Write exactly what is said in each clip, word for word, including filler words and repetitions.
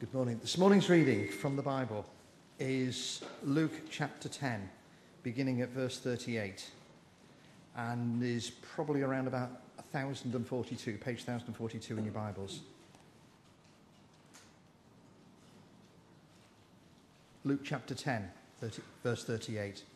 Good morning. This morning's reading from the Bible is Luke chapter ten, beginning at verse thirty-eight, and is probably around about one thousand forty-two, page one thousand forty-two in your Bibles. Luke chapter ten, thirty, verse thirty-eight.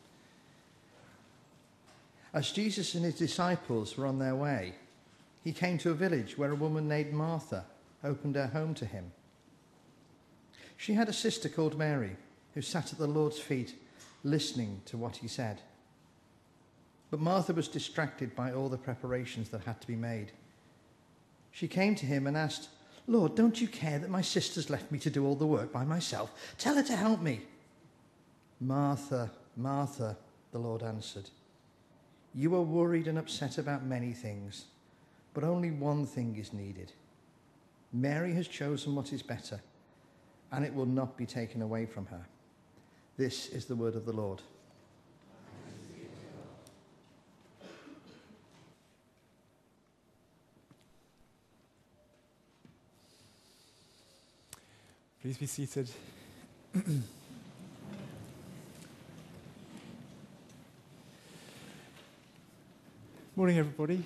As Jesus and his disciples were on their way, he came to a village where a woman named Martha opened her home to him. She had a sister called Mary, who sat at the Lord's feet, listening to what he said. But Martha was distracted by all the preparations that had to be made. She came to him and asked, "Lord, don't you care that my sister's left me to do all the work by myself? Tell her to help me." "Martha, Martha," the Lord answered, "you are worried and upset about many things, but only one thing is needed. Mary has chosen what is better, and it will not be taken away from her." This is the word of the Lord. Please be seated. Morning, everybody.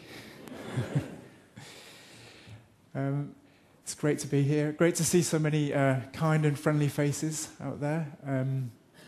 um, It's great to be here. Great to see so many uh, kind and friendly faces out there. Um,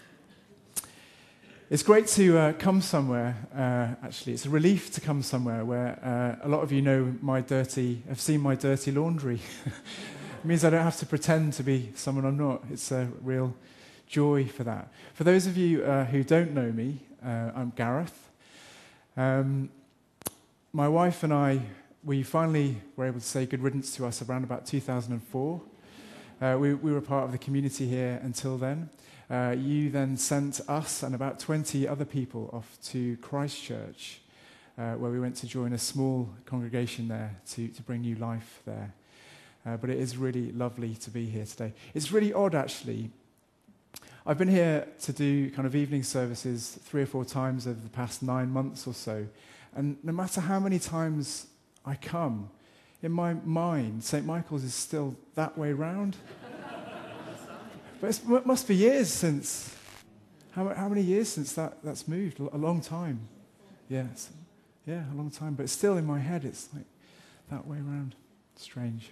it's great to uh, come somewhere, uh, actually. It's a relief to come somewhere where uh, a lot of you know my dirty, have seen my dirty laundry. It means I don't have to pretend to be someone I'm not. It's a real joy for that. For those of you uh, who don't know me, uh, I'm Gareth. Um, my wife and I, we finally were able to say good riddance to us around about two thousand four. Uh, we, we were part of the community here until then. Uh, you then sent us and about twenty other people off to Christchurch, uh, where we went to join a small congregation there to, to bring new life there. Uh, but it is really lovely to be here today. It's really odd, actually. I've been here to do kind of evening services three or four times over the past nine months or so. And no matter how many times I come, in my mind, Saint Michael's is still that way round. But it's, it must be years since, how, how many years since that, that's moved? A long time. Yes, yeah, a long time. But still in my head, it's like that way round. Strange.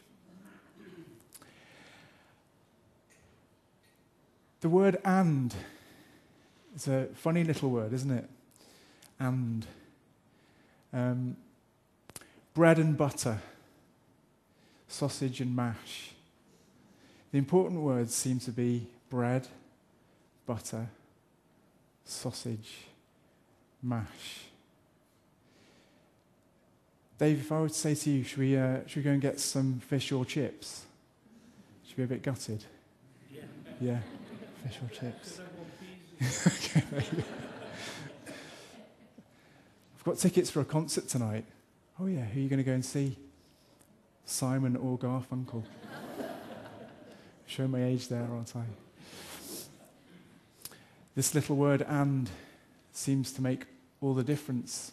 The word "and" is a funny little word, isn't it? And. Um, bread and butter, sausage and mash. The important words seem to be bread, butter, sausage, mash. Dave, if I were to say to you, should we, uh, should we go and get some fish or chips? Should we be a bit gutted? Yeah. Yeah, fish or chips. Okay, there you go. I've got tickets for a concert tonight. Oh yeah, who are you going to go and see? Simon or Garfunkel? Show my age there, aren't I? This little word "and" seems to make all the difference.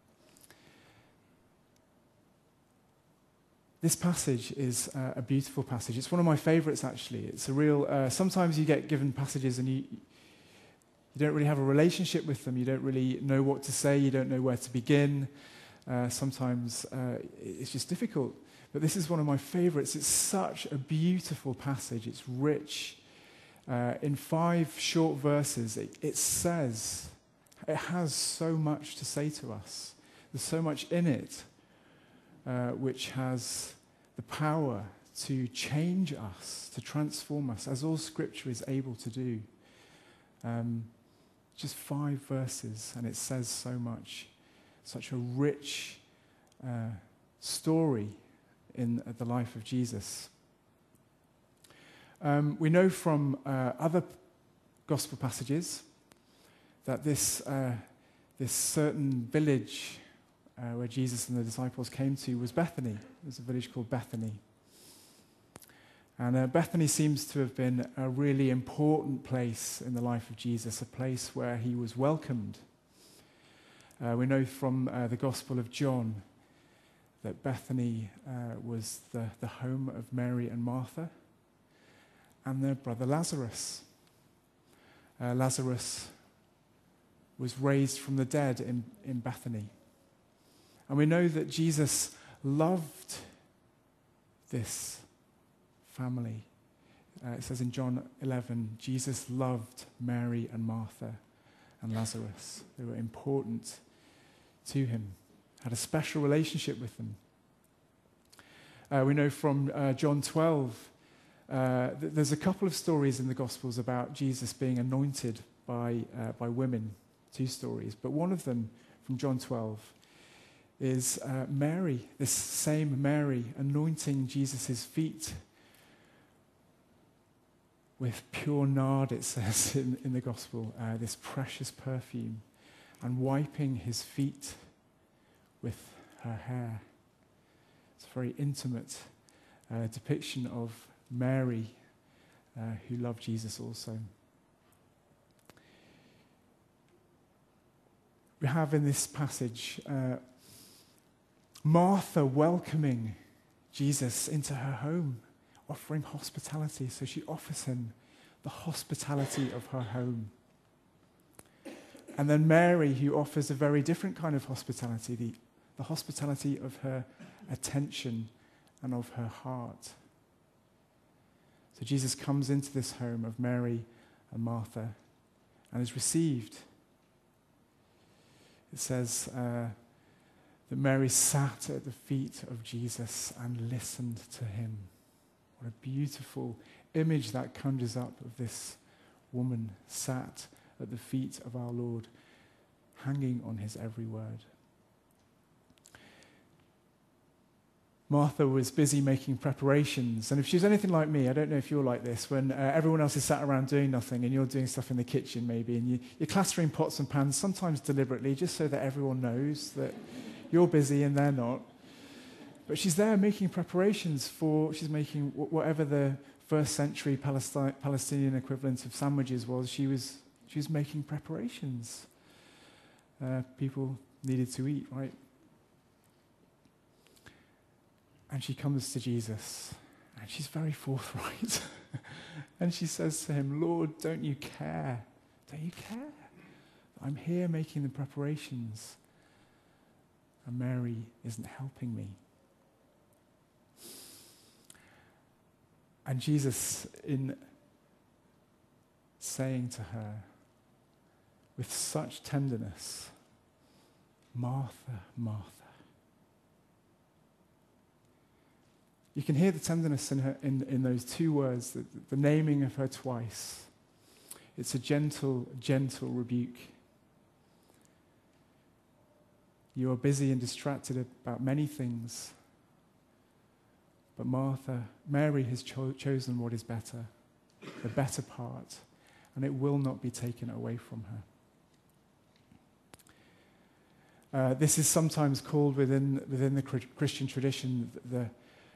This passage is uh, a beautiful passage. It's one of my favourites, actually. It's a real... Uh, sometimes you get given passages and you... You don't really have a relationship with them. You don't really know what to say. You don't know where to begin. Uh, sometimes uh, it's just difficult. But this is one of my favorites. It's such a beautiful passage. It's rich. Uh, in five short verses, it, it says, it has so much to say to us. There's so much in it uh, which has the power to change us, to transform us, as all Scripture is able to do. Um, Just five verses, and it says so much. Such a rich uh, story in uh, the life of Jesus. Um, we know from uh, other gospel passages that this uh, this certain village uh, where Jesus and the disciples came to was Bethany. It was a village called Bethany. And uh, Bethany seems to have been a really important place in the life of Jesus, a place where he was welcomed. Uh, we know from uh, the Gospel of John that Bethany uh, was the, the home of Mary and Martha. and their brother Lazarus. Uh, Lazarus was raised from the dead in, in Bethany. And we know that Jesus loved this family. Uh, it says in John eleven, Jesus loved Mary and Martha and Lazarus. They were important to him, had a special relationship with them. Uh, we know from uh, John twelve, uh, that there's a couple of stories in the Gospels about Jesus being anointed by, uh, by women, two stories. But one of them, from John twelve, is uh, Mary, this same Mary, anointing Jesus' feet with pure nard, it says in, in the Gospel, uh, this precious perfume, and wiping his feet with her hair. It's a very intimate uh, depiction of Mary, uh, who loved Jesus also. We have in this passage uh, Martha welcoming Jesus into her home, offering hospitality. So she offers him the hospitality of her home. And then Mary, who offers a very different kind of hospitality, the, the hospitality of her attention and of her heart. So Jesus comes into this home of Mary and Martha and is received. It says uh, that Mary sat at the feet of Jesus and listened to him. What a beautiful image that conjures up of this woman sat at the feet of our Lord, hanging on his every word. Martha was busy making preparations, and if she's anything like me, I don't know if you're like this, when uh, everyone else is sat around doing nothing and you're doing stuff in the kitchen maybe, and you, you're clattering pots and pans, sometimes deliberately, just so that everyone knows that you're busy and they're not. But she's there making preparations for, she's making whatever the first century Palestine, Palestinian equivalent of sandwiches was, she was, she was making preparations. Uh, people needed to eat, right? And she comes to Jesus, and she's very forthright. And she says to him, Lord, don't you care? Don't you care? I'm here making the preparations, and Mary isn't helping me. And Jesus, in saying to her, with such tenderness, Martha, Martha. You can hear the tenderness in, her, in, in those two words, the, the naming of her twice. It's a gentle, gentle rebuke. You are busy and distracted about many things, but Martha, Mary has cho- chosen what is better, the better part, and it will not be taken away from her. Uh, this is sometimes called within, within the Christian tradition, the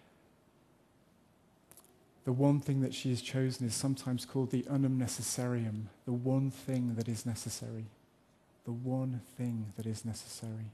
The one thing that she has chosen is sometimes called the unum necessarium, the one thing that is necessary. The one thing that is necessary.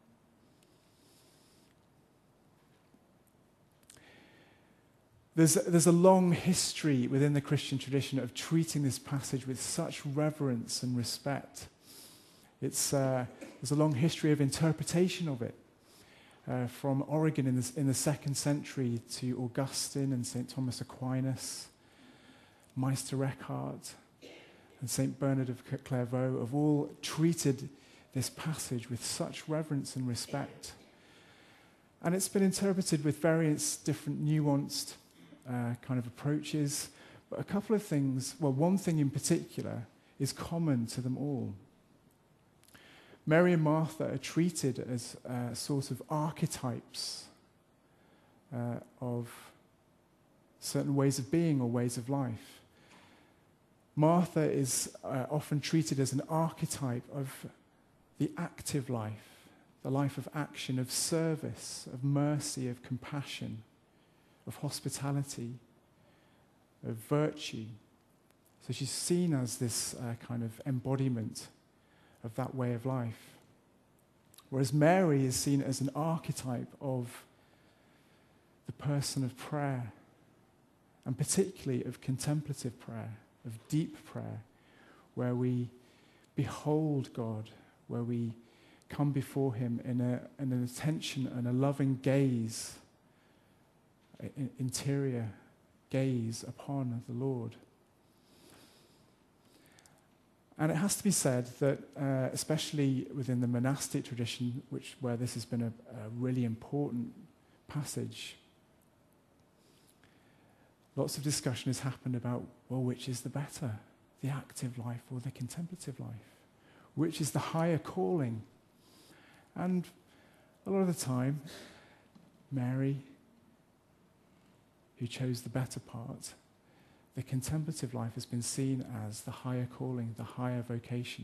There's, there's a long history within the Christian tradition of treating this passage with such reverence and respect. It's, uh, there's a long history of interpretation of it. Uh, from Origen in the, in the second century to Augustine and Saint Thomas Aquinas, Meister Eckhart and Saint Bernard of Clairvaux have all treated this passage with such reverence and respect. And it's been interpreted with various different nuanced uh, kind of approaches, but a couple of things, well, one thing in particular is common to them all. Mary and Martha are treated as uh, sort of archetypes uh, of certain ways of being or ways of life. Martha is uh, often treated as an archetype of the active life, the life of action, of service, of mercy, of compassion, of hospitality, of virtue. So she's seen as this uh, kind of embodiment of that way of life. Whereas Mary is seen as an archetype of the person of prayer, and particularly of contemplative prayer, of deep prayer, where we behold God, where we come before him in, a, in an attention and a loving gaze, an interior gaze upon the Lord. And it has to be said that, uh, especially within the monastic tradition, which where this has been a, a really important passage, lots of discussion has happened about, well, which is the better, the active life or the contemplative life? Which is the higher calling? And a lot of the time, Mary, who chose the better part, the contemplative life has been seen as the higher calling, the higher vocation.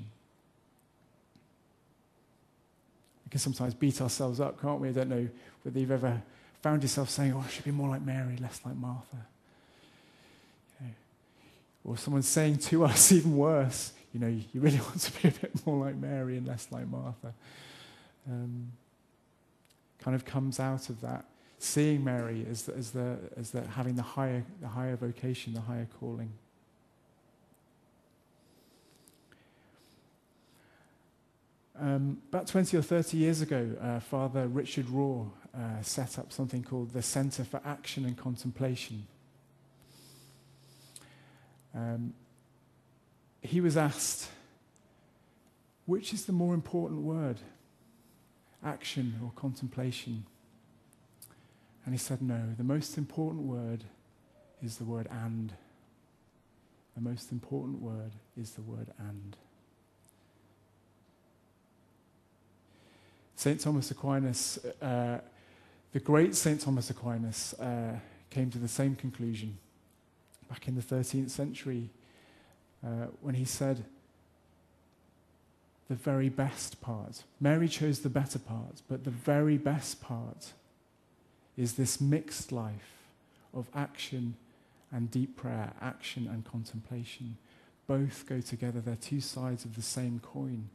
We can sometimes beat ourselves up, can't we? I don't know whether you've ever found yourself saying, oh, I should be more like Mary, less like Martha. You know, or someone saying to us, even worse, you know, you really want to be a bit more like Mary and less like Martha. Um, kind of comes out of that, seeing Mary as the, as the as the having the higher the higher vocation, the higher calling. Um, about twenty or thirty years ago, uh, Father Richard Rohr uh, set up something called the Centre for Action and Contemplation. Um, he was asked, which is the more important word, action or contemplation? And he said, no, the most important word is the word and. The most important word is the word and. Saint Thomas Aquinas, uh, the great Saint Thomas Aquinas, uh, came to the same conclusion back in the thirteenth century uh, when he said, the very best part. Mary chose the better part, but the very best part is this mixed life of action and deep prayer, action and contemplation. Both go together. They're two sides of the same coin.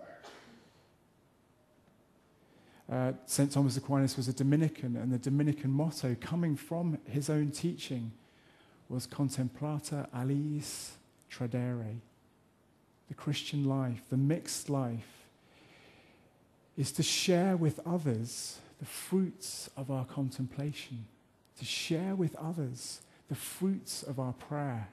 Uh, Saint Thomas Aquinas was a Dominican, and the Dominican motto coming from his own teaching was Contemplata aliis tradere. The Christian life, the mixed life, is to share with others the fruits of our contemplation, to share with others the fruits of our prayer.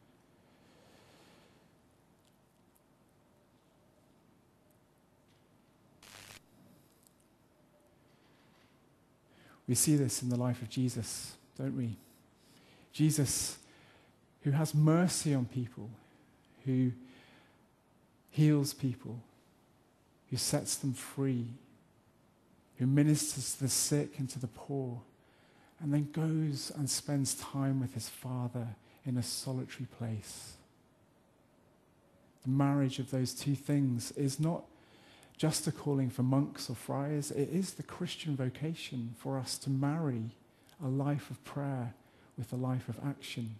We see this in the life of Jesus, don't we? Jesus, who has mercy on people, who heals people, who sets them free, who ministers to the sick and to the poor, and then goes and spends time with his Father in a solitary place. The marriage of those two things is not just a calling for monks or friars. It is the Christian vocation for us to marry a life of prayer with a life of action.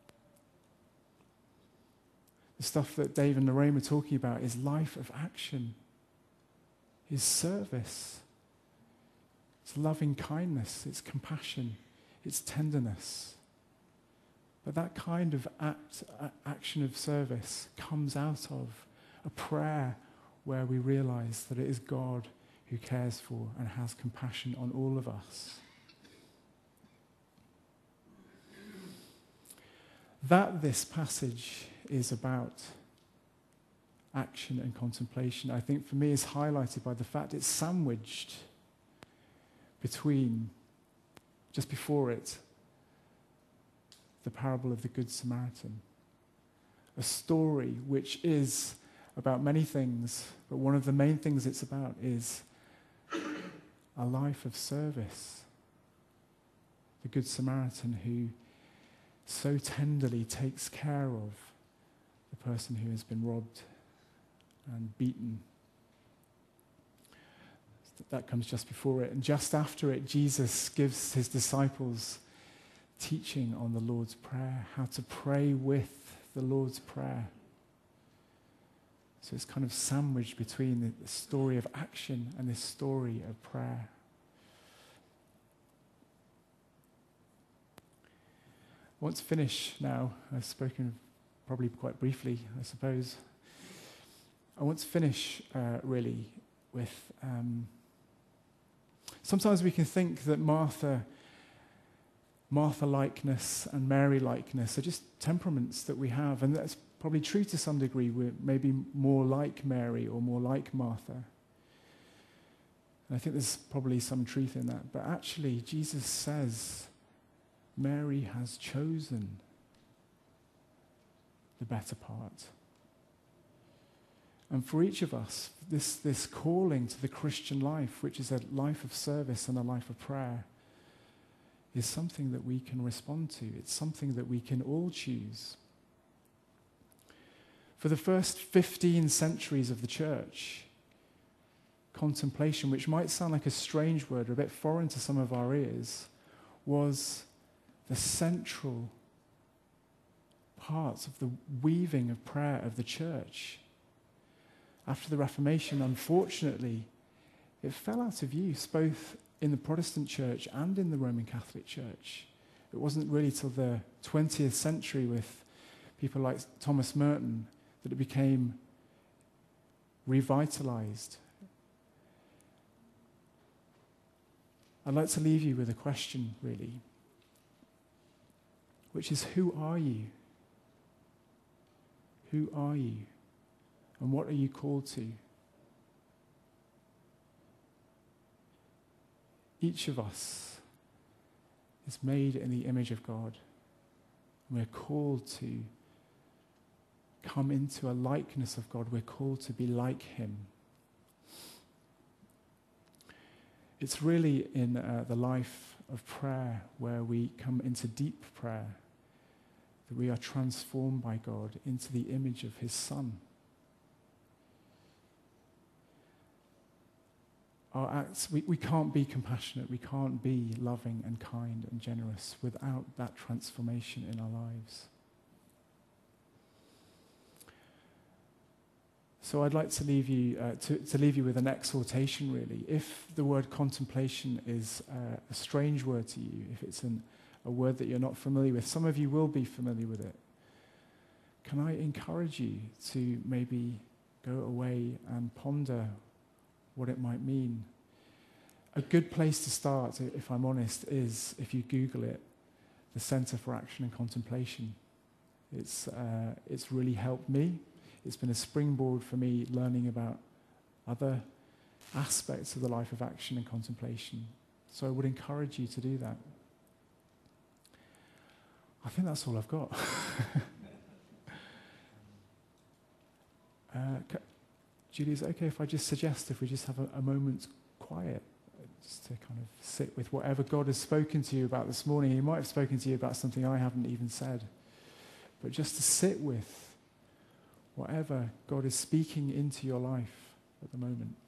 The stuff that Dave and Lorraine were talking about is life of action, is service, it's loving kindness, it's compassion, it's tenderness. But that kind of act, action of service comes out of a prayer where we realize that it is God who cares for and has compassion on all of us. That this passage is about action and contemplation, I think for me is highlighted by the fact it's sandwiched between, just before it, the parable of the Good Samaritan. A story which is about many things, but one of the main things it's about is a life of service. The Good Samaritan who so tenderly takes care of the person who has been robbed and beaten. That comes just before it. And just after it, Jesus gives his disciples teaching on the Lord's Prayer, how to pray with the Lord's Prayer. So it's kind of sandwiched between the, the story of action and this story of prayer. I want to finish now. I've spoken probably quite briefly, I suppose. I want to finish uh, really with... Um, sometimes we can think that Martha, Martha-likeness and Mary-likeness are just temperaments that we have, and that's probably true to some degree. We're maybe more like Mary or more like Martha. And I think there's probably some truth in that. But actually, Jesus says Mary has chosen the better part. And for each of us, this, this calling to the Christian life, which is a life of service and a life of prayer, is something that we can respond to. It's something that we can all choose. For the first fifteen centuries of the church, contemplation, which might sound like a strange word or a bit foreign to some of our ears, was the central part of the weaving of prayer of the church. After the Reformation, unfortunately, it fell out of use, both in the Protestant church and in the Roman Catholic Church. It wasn't really till the twentieth century with people like Thomas Merton that it became revitalized. I'd like to leave you with a question, really, which is, who are you? Who are you? And what are you called to? Each of us is made in the image of God. We're called to come into a likeness of God. We're called to be like him. It's really in uh, the life of prayer where we come into deep prayer that we are transformed by God into the image of his Son. Our acts, we, we can't be compassionate, we can't be loving and kind and generous without that transformation in our lives. So I'd like to leave you uh, to, to leave you with an exhortation, really. If the word contemplation is uh, a strange word to you, if it's an, a word that you're not familiar with, some of you will be familiar with it. Can I encourage you to maybe go away and ponder what it might mean? A good place to start, if I'm honest, is if you Google it, the Centre for Action and Contemplation. It's uh, it's really helped me. It's been a springboard for me learning about other aspects of the life of action and contemplation. So I would encourage you to do that. I think that's all I've got. uh, c- Julie, is it okay if I just suggest if we just have a, a moment's quiet, just to kind of sit with whatever God has spoken to you about this morning? He might have spoken to you about something I haven't even said. But just to sit with whatever God is speaking into your life at the moment.